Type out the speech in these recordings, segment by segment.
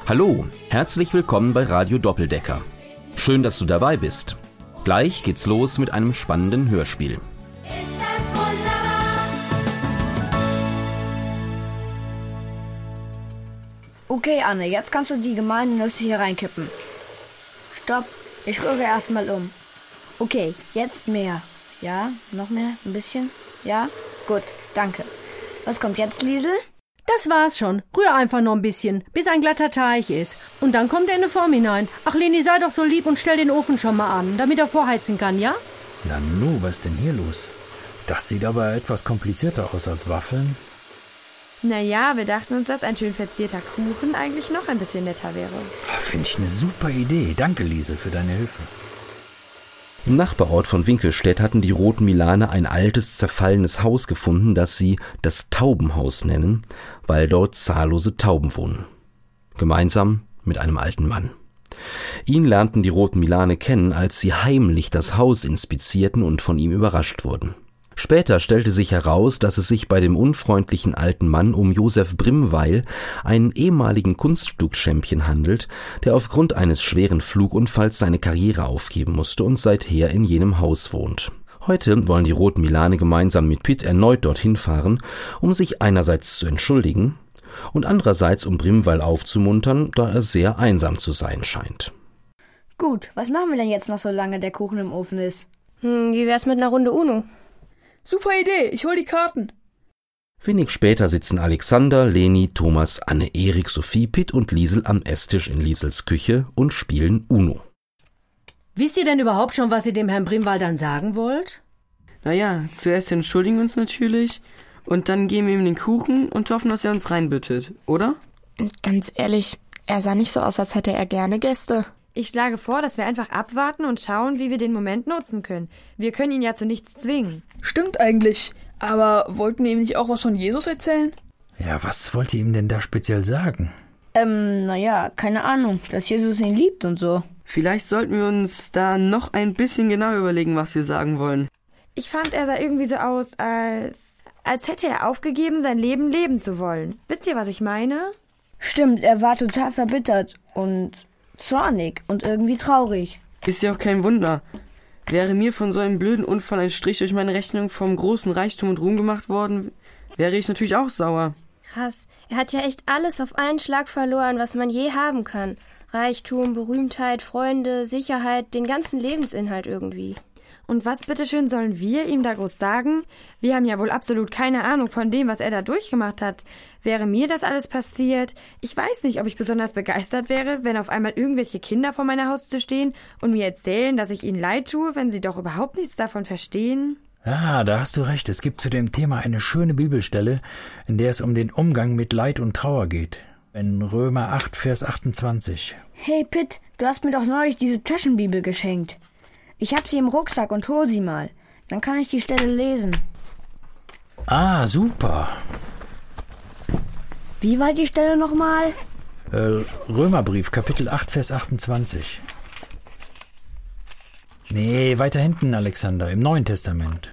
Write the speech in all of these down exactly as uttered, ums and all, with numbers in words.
Hallo, herzlich willkommen bei Radio Doppeldecker. Schön, dass du dabei bist. Gleich geht's los mit einem spannenden Hörspiel. Ist das wunderbar? Okay, Anne, jetzt kannst du die gemeinen Nüsse hier reinkippen. Stopp, ich rühre erstmal um. Okay, jetzt mehr. Ja, noch mehr? Ein bisschen? Ja? Gut, danke. Was kommt jetzt, Liesel? Das war's schon. Rühr einfach noch ein bisschen, bis ein glatter Teig ist. Und dann kommt er in die Form hinein. Ach, Leni, sei doch so lieb und stell den Ofen schon mal an, damit er vorheizen kann, ja? Nanu, was ist denn hier los? Das sieht aber etwas komplizierter aus als Waffeln. Naja, wir dachten uns, dass ein schön verzierter Kuchen eigentlich noch ein bisschen netter wäre. Finde ich eine super Idee. Danke, Liesel, für deine Hilfe. Im Nachbarort von Winkelstedt hatten die Roten Milane ein altes, zerfallenes Haus gefunden, das sie das Taubenhaus nennen, weil dort zahllose Tauben wohnen. Gemeinsam mit einem alten Mann. Ihn lernten die Roten Milane kennen, als sie heimlich das Haus inspizierten und von ihm überrascht wurden. Später stellte sich heraus, dass es sich bei dem unfreundlichen alten Mann um Josef Brimweil, einen ehemaligen Kunstflugchampion, handelt, der aufgrund eines schweren Flugunfalls seine Karriere aufgeben musste und seither in jenem Haus wohnt. Heute wollen die Roten Milane gemeinsam mit Pitt erneut dorthin fahren, um sich einerseits zu entschuldigen und andererseits um Brimweil aufzumuntern, da er sehr einsam zu sein scheint. Gut, was machen wir denn jetzt noch, solange der Kuchen im Ofen ist? Hm, wie wär's mit einer Runde Uno? Super Idee, ich hol die Karten. Wenig später sitzen Alexander, Leni, Thomas, Anne, Erik, Sophie, Pitt und Liesel am Esstisch in Liesels Küche und spielen Uno. Wisst ihr denn überhaupt schon, was ihr dem Herrn Brimweil dann sagen wollt? Naja, zuerst entschuldigen wir uns natürlich und dann geben wir ihm den Kuchen und hoffen, dass er uns reinbittet, oder? Ganz ehrlich, er sah nicht so aus, als hätte er gerne Gäste. Ich schlage vor, dass wir einfach abwarten und schauen, wie wir den Moment nutzen können. Wir können ihn ja zu nichts zwingen. Stimmt eigentlich. Aber wollten wir ihm nicht auch was von Jesus erzählen? Ja, was wollt ihr ihm denn da speziell sagen? Ähm, naja, keine Ahnung, dass Jesus ihn liebt und so. Vielleicht sollten wir uns da noch ein bisschen genau überlegen, was wir sagen wollen. Ich fand, er sah irgendwie so aus, als, als hätte er aufgegeben, sein Leben leben zu wollen. Wisst ihr, was ich meine? Stimmt, er war total verbittert und zornig und irgendwie traurig. Ist ja auch kein Wunder. Wäre mir von so einem blöden Unfall ein Strich durch meine Rechnung vom großen Reichtum und Ruhm gemacht worden, wäre ich natürlich auch sauer. Krass, er hat ja echt alles auf einen Schlag verloren, was man je haben kann. Reichtum, Berühmtheit, Freunde, Sicherheit, den ganzen Lebensinhalt irgendwie. Und was bitteschön sollen wir ihm da groß sagen? Wir haben ja wohl absolut keine Ahnung von dem, was er da durchgemacht hat. Wäre mir das alles passiert? Ich weiß nicht, ob ich besonders begeistert wäre, wenn auf einmal irgendwelche Kinder vor meiner Haustür stehen und mir erzählen, dass ich ihnen leid tue, wenn sie doch überhaupt nichts davon verstehen. Ja, da hast du recht. Es gibt zu dem Thema eine schöne Bibelstelle, in der es um den Umgang mit Leid und Trauer geht. In Römer acht, Vers achtundzwanzig. Hey Pitt, du hast mir doch neulich diese Taschenbibel geschenkt. Ich hab sie im Rucksack und hol sie mal. Dann kann ich die Stelle lesen. Ah, super. Wie war die Stelle nochmal? Äh, Römerbrief, Kapitel acht, Vers achtundzwanzig. Nee, weiter hinten, Alexander, im Neuen Testament.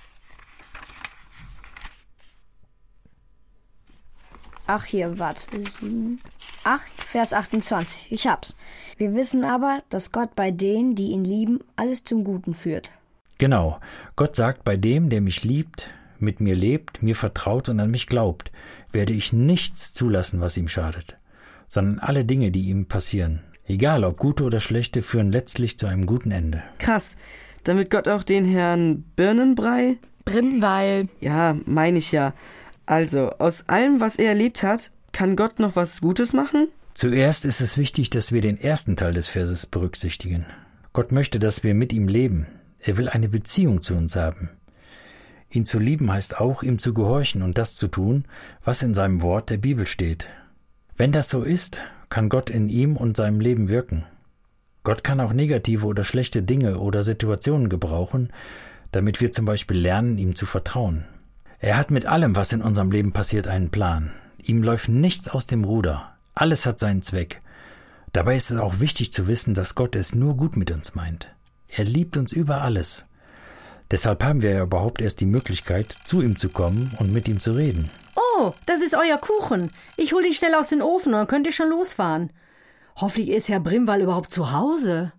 Ach, hier, warte. acht, Vers achtundzwanzig. Ich hab's. Wir wissen aber, dass Gott bei denen, die ihn lieben, alles zum Guten führt. Genau. Gott sagt, bei dem, der mich liebt, mit mir lebt, mir vertraut und an mich glaubt, werde ich nichts zulassen, was ihm schadet, sondern alle Dinge, die ihm passieren, egal ob gute oder schlechte, führen letztlich zu einem guten Ende. Krass. Damit Gott auch den Herrn Birnenbrei? Brimweil. Ja, meine ich ja. Also, aus allem, was er erlebt hat, kann Gott noch was Gutes machen? Zuerst ist es wichtig, dass wir den ersten Teil des Verses berücksichtigen. Gott möchte, dass wir mit ihm leben. Er will eine Beziehung zu uns haben. Ihn zu lieben heißt auch, ihm zu gehorchen und das zu tun, was in seinem Wort der Bibel steht. Wenn das so ist, kann Gott in ihm und seinem Leben wirken. Gott kann auch negative oder schlechte Dinge oder Situationen gebrauchen, damit wir zum Beispiel lernen, ihm zu vertrauen. Er hat mit allem, was in unserem Leben passiert, einen Plan. Ihm läuft nichts aus dem Ruder. Alles hat seinen Zweck. Dabei ist es auch wichtig zu wissen, dass Gott es nur gut mit uns meint. Er liebt uns über alles. Deshalb haben wir ja überhaupt erst die Möglichkeit, zu ihm zu kommen und mit ihm zu reden. Oh, So, das ist euer Kuchen. Ich hol ihn schnell aus dem Ofen und dann könnt ihr schon losfahren. Hoffentlich ist Herr Brimwall überhaupt zu Hause.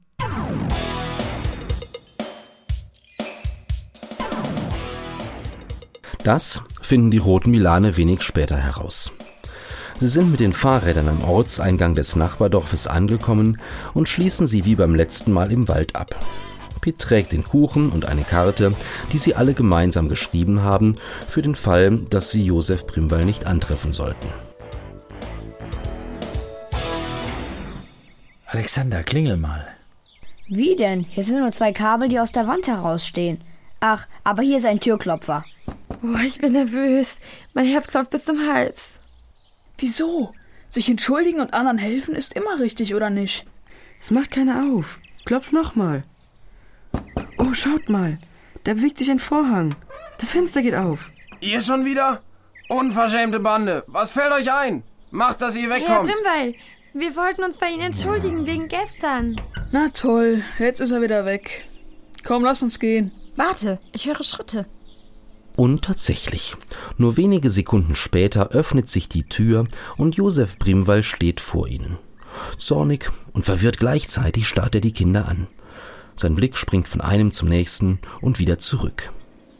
Das finden die roten Milane wenig später heraus. Sie sind mit den Fahrrädern am Ortseingang des Nachbardorfes angekommen und schließen sie wie beim letzten Mal im Wald ab. Pitt trägt den Kuchen und eine Karte, die sie alle gemeinsam geschrieben haben, für den Fall, dass sie Josef Brimwall nicht antreffen sollten. Alexander, klingel mal. Wie denn? Hier sind nur zwei Kabel, die aus der Wand herausstehen. Ach, aber hier ist ein Türklopfer. Boah, ich bin nervös. Mein Herz klopft bis zum Hals. Wieso? Sich entschuldigen und anderen helfen ist immer richtig, oder nicht? Es macht keiner auf. Klopf nochmal. Oh, schaut mal. Da bewegt sich ein Vorhang. Das Fenster geht auf. Ihr schon wieder? Unverschämte Bande. Was fällt euch ein? Macht, dass ihr Herr wegkommt. Brimwall, wir wollten uns bei Ihnen entschuldigen wegen gestern. Na toll, jetzt ist er wieder weg. Komm, lass uns gehen. Warte, ich höre Schritte. Und tatsächlich, nur wenige Sekunden später öffnet sich die Tür und Josef Brimwall steht vor ihnen. Zornig und verwirrt gleichzeitig starrt er die Kinder an. Sein Blick springt von einem zum nächsten und wieder zurück.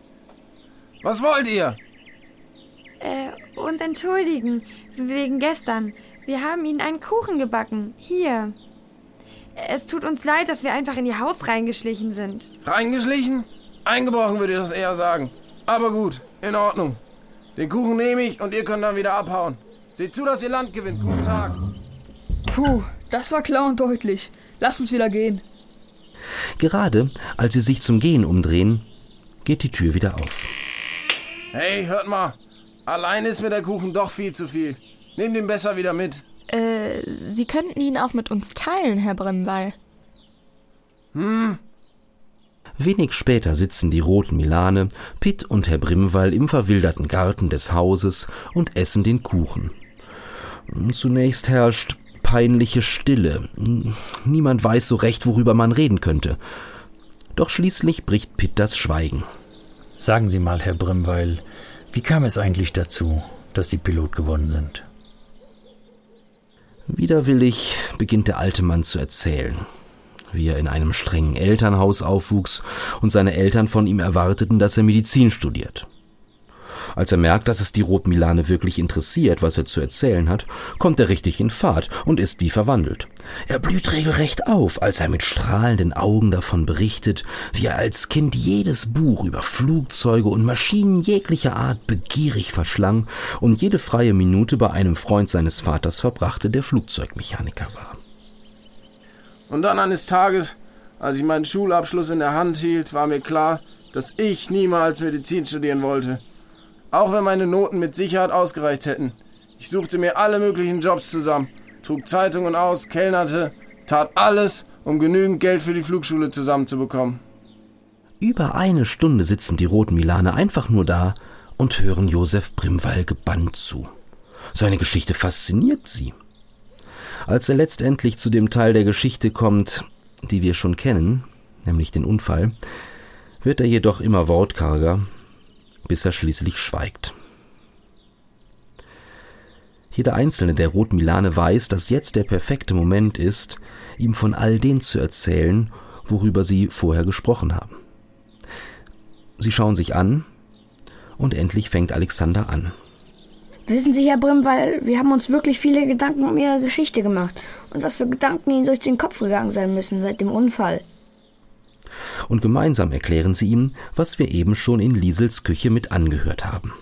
Was wollt ihr? Äh, uns entschuldigen wegen gestern. Wir haben Ihnen einen Kuchen gebacken. Hier. Es tut uns leid, dass wir einfach in Ihr Haus reingeschlichen sind. Reingeschlichen? Eingebrochen würde ich das eher sagen. Aber gut, in Ordnung. Den Kuchen nehme ich und ihr könnt dann wieder abhauen. Seht zu, dass ihr Land gewinnt. Guten Tag. Puh, das war klar und deutlich. Lass uns wieder gehen. Gerade als sie sich zum Gehen umdrehen, geht die Tür wieder auf. Hey, hört mal. Allein ist mir der Kuchen doch viel zu viel. Nehmt ihn besser wieder mit. Äh, Sie könnten ihn auch mit uns teilen, Herr Brimwall. Hm. Wenig später sitzen die roten Milane, Pitt und Herr Brimwall im verwilderten Garten des Hauses und essen den Kuchen. Zunächst herrscht peinliche Stille. Niemand weiß so recht, worüber man reden könnte. Doch schließlich bricht Pitt das Schweigen. Sagen Sie mal, Herr Brimwall, wie kam es eigentlich dazu, dass Sie Pilot geworden sind? Widerwillig beginnt der alte Mann zu erzählen, wie er in einem strengen Elternhaus aufwuchs und seine Eltern von ihm erwarteten, dass er Medizin studiert. Als er merkt, dass es die Rotmilane wirklich interessiert, was er zu erzählen hat, kommt er richtig in Fahrt und ist wie verwandelt. Er blüht regelrecht auf, als er mit strahlenden Augen davon berichtet, wie er als Kind jedes Buch über Flugzeuge und Maschinen jeglicher Art begierig verschlang und jede freie Minute bei einem Freund seines Vaters verbrachte, der Flugzeugmechaniker war. Und dann eines Tages, als ich meinen Schulabschluss in der Hand hielt, war mir klar, dass ich niemals Medizin studieren wollte. Auch wenn meine Noten mit Sicherheit ausgereicht hätten. Ich suchte mir alle möglichen Jobs zusammen, trug Zeitungen aus, kellnerte, tat alles, um genügend Geld für die Flugschule zusammenzubekommen. Über eine Stunde sitzen die roten Milane einfach nur da und hören Josef Brimwall gebannt zu. Seine Geschichte fasziniert sie. Als er letztendlich zu dem Teil der Geschichte kommt, die wir schon kennen, nämlich den Unfall, wird er jedoch immer wortkarger, bis er schließlich schweigt. Jeder einzelne der roten Milane weiß, dass jetzt der perfekte Moment ist, ihm von all dem zu erzählen, worüber sie vorher gesprochen haben. Sie schauen sich an und endlich fängt Alexander an. Wissen Sie, Herr Brimwall, wir haben uns wirklich viele Gedanken um Ihre Geschichte gemacht und was für Gedanken Ihnen durch den Kopf gegangen sein müssen seit dem Unfall. Und gemeinsam erklären sie ihm, was wir eben schon in Liesels Küche mit angehört haben.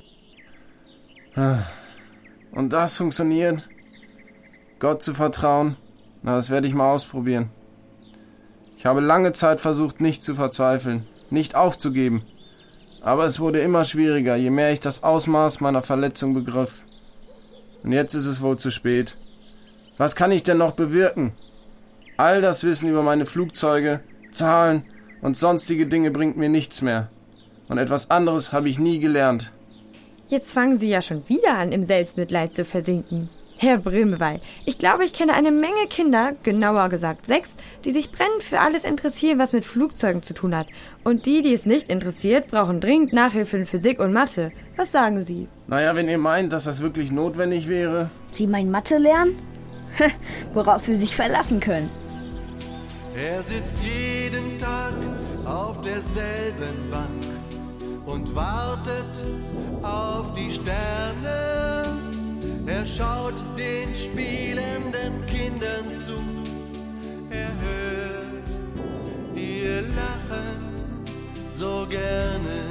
Und das funktioniert? Gott zu vertrauen? Na, das werde ich mal ausprobieren. Ich habe lange Zeit versucht, nicht zu verzweifeln, nicht aufzugeben. Aber es wurde immer schwieriger, je mehr ich das Ausmaß meiner Verletzung begriff. Und jetzt ist es wohl zu spät. Was kann ich denn noch bewirken? All das Wissen über meine Flugzeuge, Zahlen und sonstige Dinge bringt mir nichts mehr. Und etwas anderes habe ich nie gelernt. Jetzt fangen Sie ja schon wieder an, im Selbstmitleid zu versinken. Herr Brimmelweih, ich glaube, ich kenne eine Menge Kinder, genauer gesagt sechs, die sich brennend für alles interessieren, was mit Flugzeugen zu tun hat. Und die, die es nicht interessiert, brauchen dringend Nachhilfe in Physik und Mathe. Was sagen Sie? Naja, wenn ihr meint, dass das wirklich notwendig wäre. Sie meinen Mathe lernen? Worauf Sie sich verlassen können. Er sitzt jeden Tag auf derselben Bank und wartet auf die Sterne. Er schaut den spielenden Kindern zu. Er hört ihr Lachen so gerne.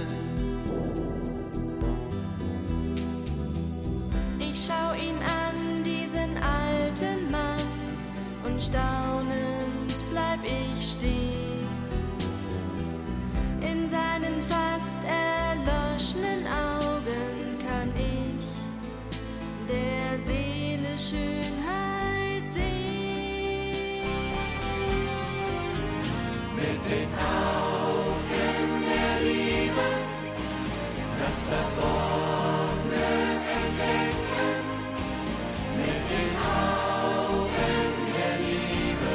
Ich schau ihn an, diesen alten Mann, und staunend bleib ich stehen. In seinen fast erloschenen Augen kann ich der Seele Schönheit sehen. Mit den Augen der Liebe das Verborgene entdecken. Mit den Augen der Liebe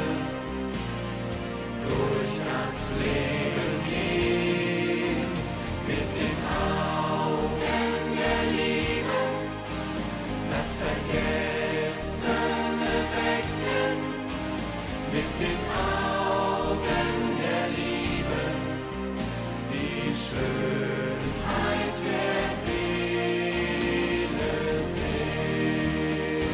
durch das Leben gehen. Mit den Augen der Liebe das Vergessene wecken. Mit den Augen der Liebe die Schönheit der Seele sehen.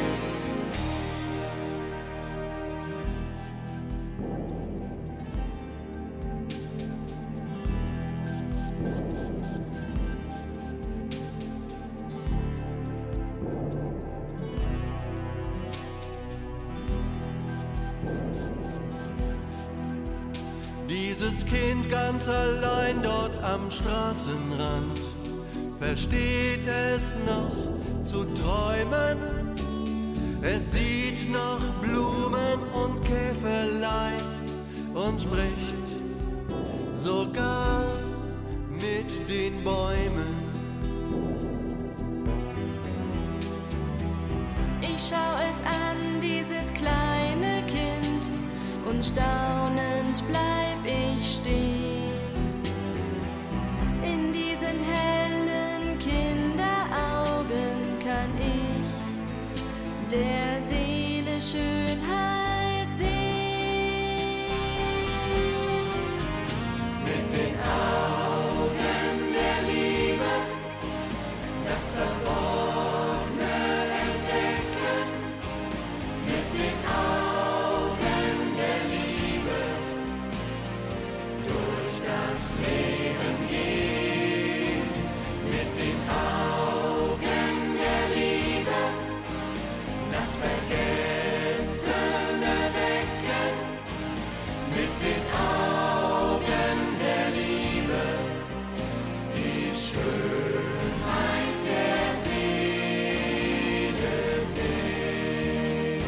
Dieses Kind ganz allein dort am Straßenrand versteht es noch zu träumen. Es sieht noch Blumen und Käferlein und spricht sogar mit den Bäumen. Ich schau es an, dieses kleine Kind, und staunend bleib ich stehen. In diesen hellen Kinderaugen kann ich der Seele Schönheit sehen. Mit den Augen der Liebe das Verborgene entdecken. Mit den Augen der Liebe durch das Leben gehen. Mit den Augen der Liebe das Vergessene wecken. Mit den Augen der Liebe die Schönheit der Seele sehen.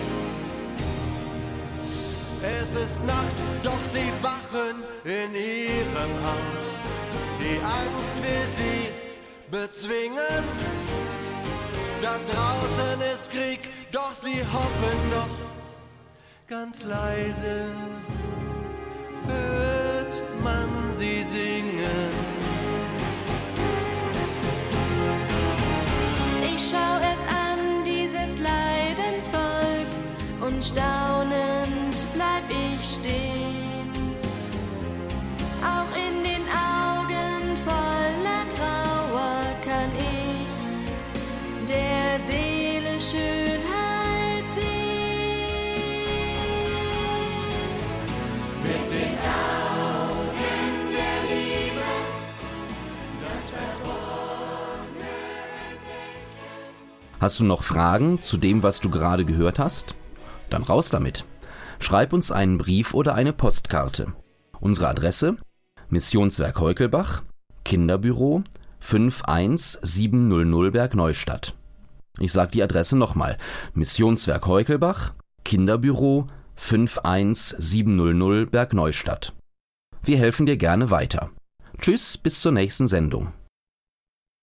Es ist Nacht, doch sie wachen in ihrem Haus. Die Angst will sie bezwingen. Da draußen ist Krieg, doch sie hoffen noch. Ganz leise hört man sie singen. Ich schau es an, dieses Leidensvolk, und staunend bleib ich stehen. Auch in den Augen voller Trauer kann ich der Seele Schönheit sehen. Mit den Augen der Liebe das Verborgene entdecken. Hast du noch Fragen zu dem, was du gerade gehört hast? Dann raus damit. Schreib uns einen Brief oder eine Postkarte. Unsere Adresse: Missionswerk Heukelbach, Kinderbüro fünf eins sieben null null Bergneustadt. Ich sage die Adresse nochmal: Missionswerk Heukelbach, Kinderbüro fünf eins sieben null null Bergneustadt. Wir helfen dir gerne weiter. Tschüss, bis zur nächsten Sendung.